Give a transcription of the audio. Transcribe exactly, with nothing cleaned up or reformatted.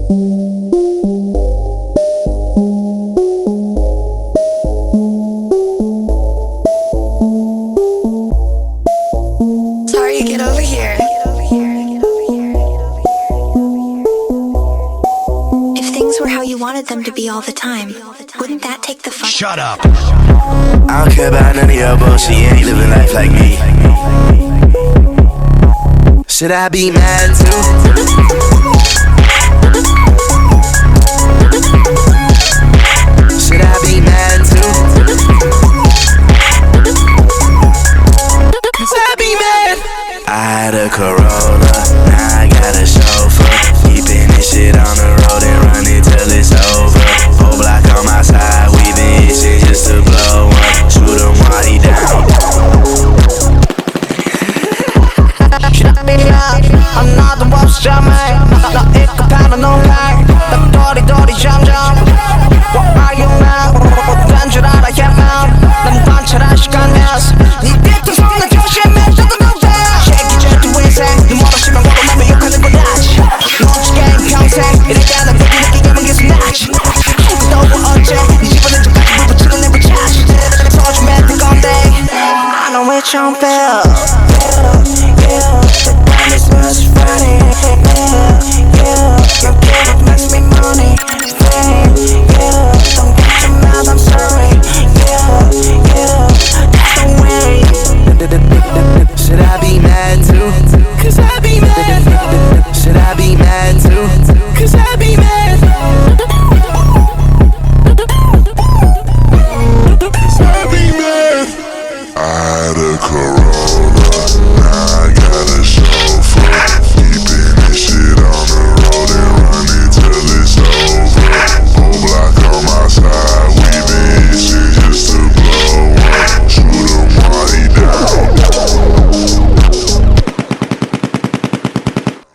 Sorry, get over here. If things were how you wanted them to be all the time, wouldn't that take the fun? Shut up. I don't care about none of your bullshit, you ain't living life like me. Should I be mad too? Should I be mad too? Cause I be mad. I had a Corolla, now I got a chauffeur. Keeping this shit on the road and running till it's over. Whole block on my side, we been itching just to blow one. Shoot him while he down. I'm not the worst jammer. 나 입고 파는 온라인. 나 도리도리 점점. What are you now? 된 줄 알아 yeah man. 난 관찰한 시간이었어. 네 뒤통수는 조심해 저도 너다. Shake it just to 인생. 네 멀어지면 걸어 나면 욕하는 건 나지. 넌지 게임 평생. 이럴 때는 그렇게 느끼게만 계속 나지. 또 언제 네 집어낸 적까지 불 붙이는 내부 차지. 서주면 될 건데 I know it don't feel. This was funny, yeah, yeah. Your gift makes me money, fame, yeah. Don't get your mouth, I'm sorry, yeah, yeah. That's the way. Should I be mad too? Cause I be mad. Should I be mad too? Cause I be mad.